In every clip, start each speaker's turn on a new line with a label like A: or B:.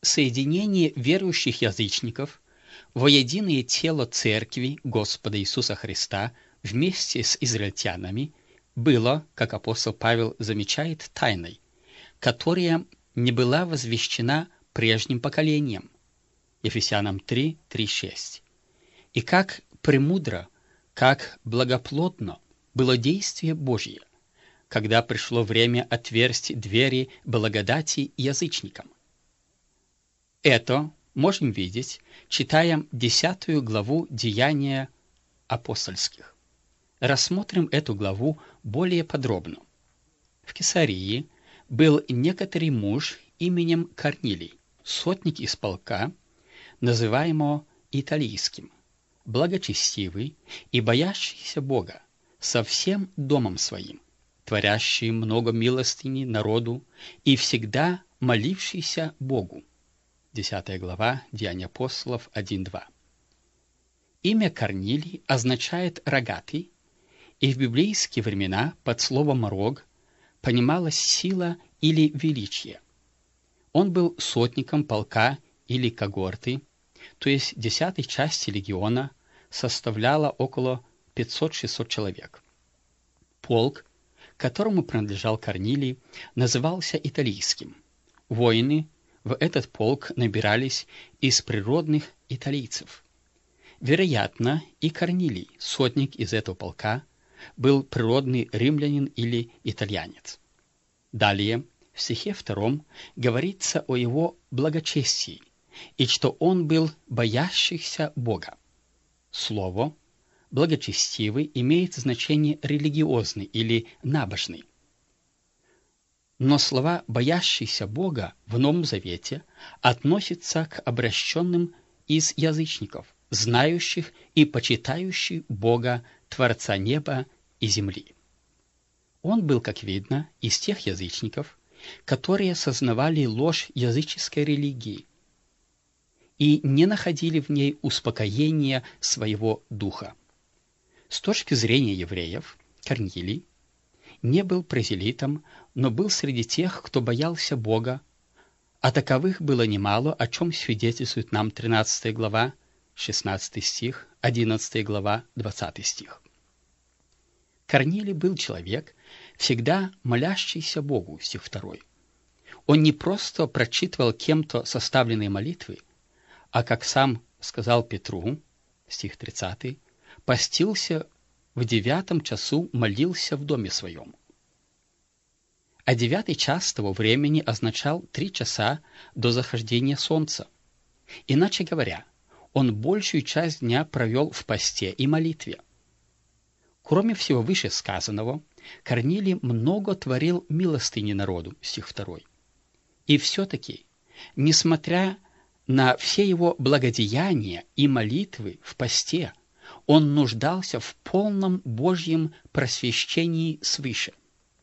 A: соединение верующих язычников во единое тело Церкви Господа Иисуса Христа вместе с израильтянами было, как апостол Павел замечает, тайной, которая не была возвещена прежним поколением. Ефесянам 3, 3-6. И как премудро, как благоплотно было действие Божье, когда пришло время отверсть двери благодати язычникам. Это можем видеть, читая 10 главу Деяния апостольских. Рассмотрим эту главу более подробно. В Кесарии был некоторый муж именем Корнилий, сотник из полка, называемого Италийским, благочестивый и боящийся Бога со всем домом своим, творящий много милостыни народу и всегда молившийся Богу. 10 глава Деяния апостолов 1-2. Имя Корнилий означает «рогатый», и в библейские времена под словом «рог» понималась сила или величие. Он был сотником полка или когорты, то есть 10-й части легиона составляло около 500-600 человек. Полк, которому принадлежал Корнилий, назывался Италийским. Воины в этот полк набирались из природных италийцев. Вероятно, и Корнилий, сотник из этого полка, был природный римлянин или итальянец. Далее, в стихе 2 говорится о его благочестии, и что он был боящийся Бога. Слово «благочестивый» имеет значение религиозный или набожный. Но слова «боящийся Бога» в Новом Завете относятся к обращенным из язычников, знающих и почитающих Бога, Творца неба и земли. Он был, как видно, из тех язычников, которые сознавали ложь языческой религии и не находили в ней успокоения своего духа. С точки зрения евреев, Корнилий не был прозелитом, но был среди тех, кто боялся Бога, а таковых было немало, о чем свидетельствует нам 13 глава, 16 стих, 11 глава, 20 стих. Корнилий был человек, всегда молящийся Богу, стих 2. Он не просто прочитывал кем-то составленные молитвы, а, как сам сказал Петру, стих 30, постился в 9 часу, молился в доме своем. А 9 час того времени означал 3 часа до захождения солнца. Иначе говоря, он большую часть дня провел в посте и молитве. Кроме всего вышесказанного, Корнилий много творил милостыни народу, стих 2. И все-таки, несмотря на все его благодеяния и молитвы в посте, он нуждался в полном Божьем просвещении свыше.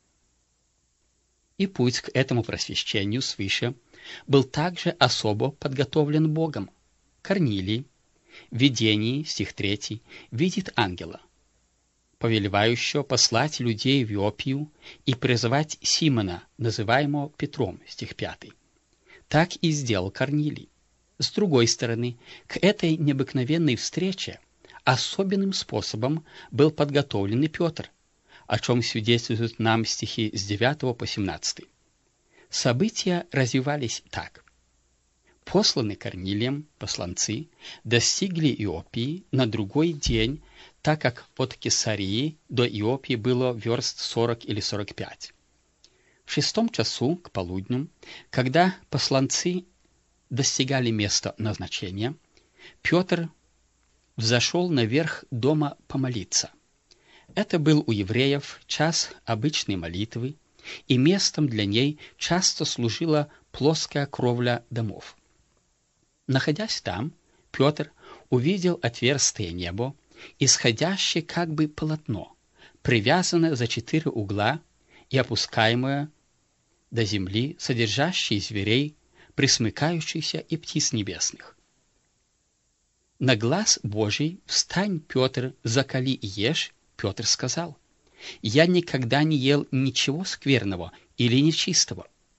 A: И путь к этому просвещению свыше был также особо подготовлен Богом. Корнилий в видении, стих 3, видит ангела, повелевающего послать людей в Иопию и призывать Симона, называемого Петром, стих 5. Так и сделал Корнилий. С другой стороны, к этой необыкновенной встрече особенным способом был подготовлен и Петр, о чем свидетельствуют нам стихи с 9 по 17. События развивались так. Посланные Корнилием посланцы достигли Иопии на другой день, так как от Кесарии до Иопии было верст 40 или 45. В 6 часу к полудню, когда посланцы достигали места назначения, Петр взошел наверх дома помолиться. Это был у евреев час обычной молитвы, и местом для ней часто служила плоская кровля домов. Находясь там, Петр увидел отверстие небо, исходящее как бы полотно, привязанное за 4 угла и опускаемое до земли, содержащее зверей, пресмыкающихся и птиц небесных. На глаз Божий «Встань, Петр, закали и ешь», Петр сказал: «Я никогда не ел ничего скверного или нечистого».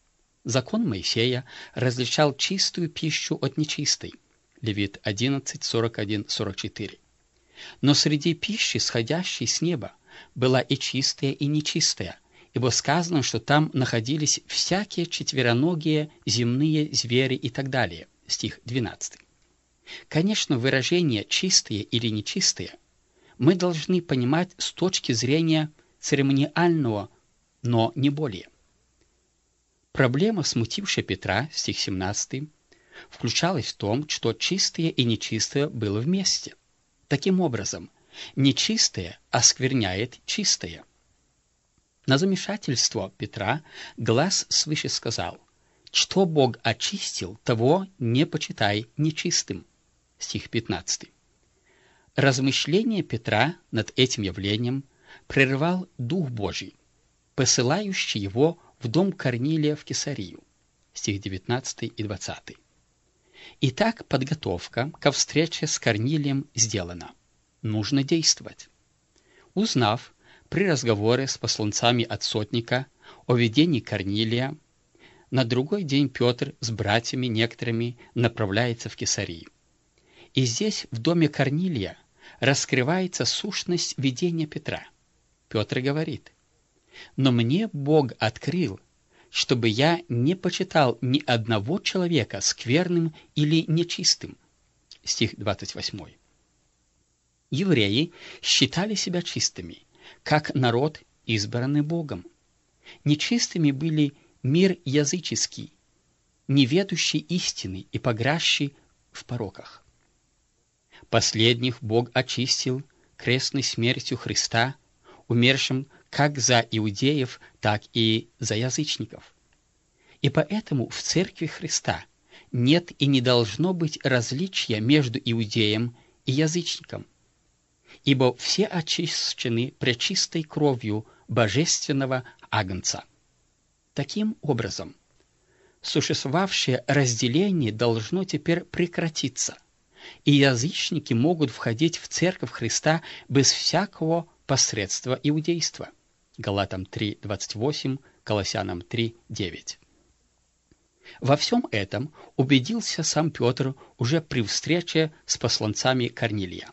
A: Закон Моисея различал чистую пищу от нечистой. Левит 11, 41, 44. Но среди пищи, сходящей с неба, была и чистая, и нечистая, ибо сказано, что там находились всякие четвероногие, земные звери и так далее. Стих 12. Конечно, выражение «чистые» или «нечистые» мы должны понимать с точки зрения церемониального, но не более. Проблема, смутившая Петра, стих 17, включалась в том, что чистое и нечистое было вместе. Таким образом, нечистое оскверняет чистое. На замешательство Петра глас свыше сказал: «Что Бог очистил, того не почитай нечистым». Стих 15. Размышление Петра над этим явлением прервал Дух Божий, посылающий его в дом Корнилия в Кесарию. Стих 19 и 20. Итак, подготовка ко встрече с Корнилием сделана. Нужно действовать. Узнав при разговоре с посланцами от сотника о видении Корнилия, на другой день Петр с братьями некоторыми направляется в Кесарию. И здесь, в доме Корнилия, раскрывается сущность видения Петра. Петр говорит: «Но мне Бог открыл, чтобы я не почитал ни одного человека скверным или нечистым». Стих 28. Евреи считали себя чистыми, как народ, избранный Богом. Нечистыми были мир языческий, неведущий истины и погрязший в пороках. Последних Бог очистил крестной смертью Христа, умершим как за иудеев, так и за язычников. И поэтому в Церкви Христа нет и не должно быть различия между иудеем и язычником, ибо все очищены пречистой кровью божественного Агнца. Таким образом, существовавшее разделение должно теперь прекратиться, и язычники могут входить в Церковь Христа без всякого посредства иудейства. Галатам 3:28, Колоссянам 3:9. Во всем этом убедился сам Петр уже при встрече с посланцами Корнилия.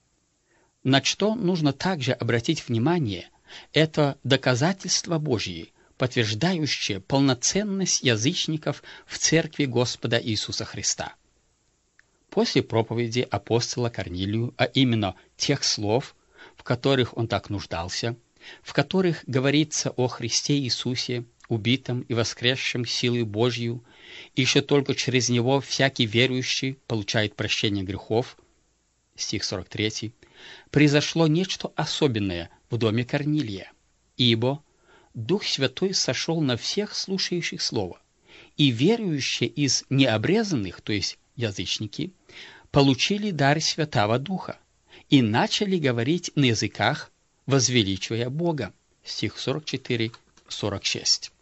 A: На что нужно также обратить внимание, это доказательство Божьи, подтверждающее полноценность язычников в Церкви Господа Иисуса Христа. После проповеди апостола Корнилию, а именно тех слов, в которых он так нуждался, в которых говорится о Христе Иисусе, убитом и воскресшем силой Божью, и что только через Него всякий верующий получает прощение грехов, стих 43, произошло нечто особенное в доме Корнилия, ибо Дух Святой сошел на всех слушающих Слово, и верующие из необрезанных, то есть язычники, получили дар Святого Духа и начали говорить на языках, возвеличивая Бога. Стих 44-46.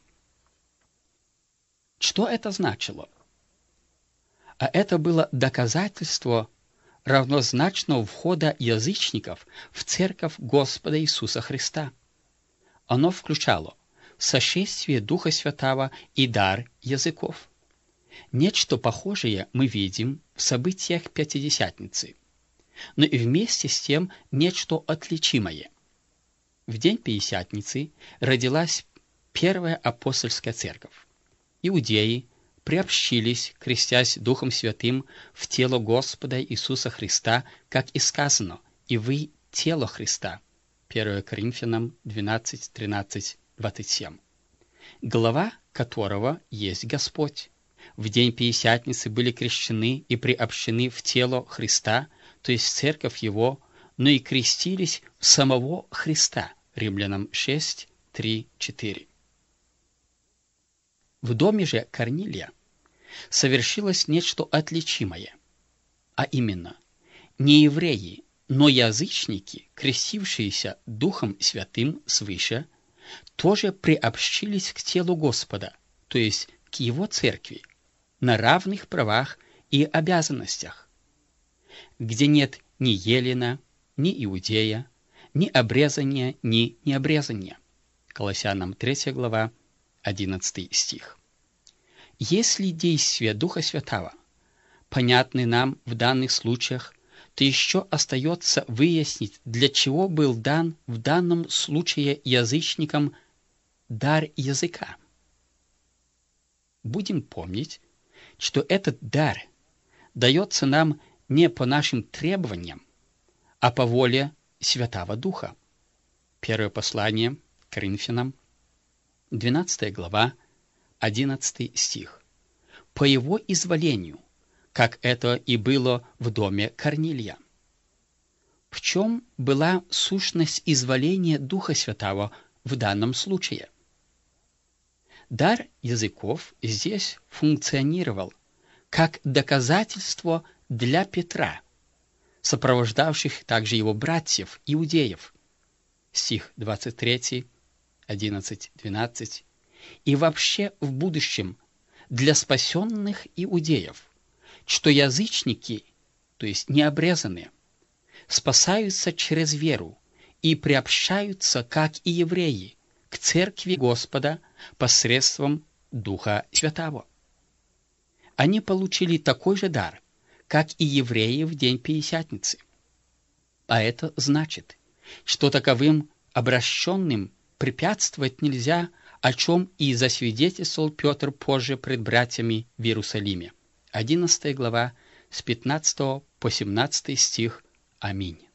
A: Что это значило? А это было доказательство равнозначного входа язычников в Церковь Господа Иисуса Христа. Оно включало сошествие Духа Святого и дар языков. Нечто похожее мы видим в событиях Пятидесятницы, но и вместе с тем нечто отличимое. В день Пятидесятницы родилась первая апостольская церковь. Иудеи приобщились, крестясь Духом Святым, в тело Господа Иисуса Христа, как и сказано: «И вы – тело Христа». 1 Коринфянам 12, 13, 27. Глава которого есть Господь. В день Пятидесятницы были крещены и приобщены в тело Христа, то есть церковь Его, но и крестились в самого Христа. Римлянам 6, 3, 4. В доме же Корнилия совершилось нечто отличимое, а именно, не евреи, но язычники, крестившиеся Духом Святым свыше, тоже приобщились к телу Господа, то есть к Его церкви, на равных правах и обязанностях, где нет ни елена, ни иудея, ни обрезания, ни необрезания. Колоссянам 3 глава, 11 стих. Если действия Духа Святого понятны нам в данных случаях, то еще остается выяснить, для чего был дан в данном случае язычникам дар языка. Будем помнить, что этот дар дается нам не по нашим требованиям, а по воле Святого Духа. Первое послание к Коринфянам, 12 глава, 11 стих. По его изволению, как это и было в доме Корнилия. В чем была сущность изволения Духа Святого в данном случае? Дар языков здесь функционировал как доказательство для Петра, сопровождавших также его братьев, иудеев. Стих 23, 11, 12. И вообще в будущем для спасенных иудеев, что язычники, то есть необрезанные, спасаются через веру и приобщаются, как и евреи, к церкви Господа посредством Духа Святого. Они получили такой же дар, как и евреи в день Пятидесятницы. А это значит, что таковым обращенным препятствовать нельзя, о чем и засвидетельствовал Петр позже пред братьями в Иерусалиме. 11 глава, с 15 по 17 стих. Аминь.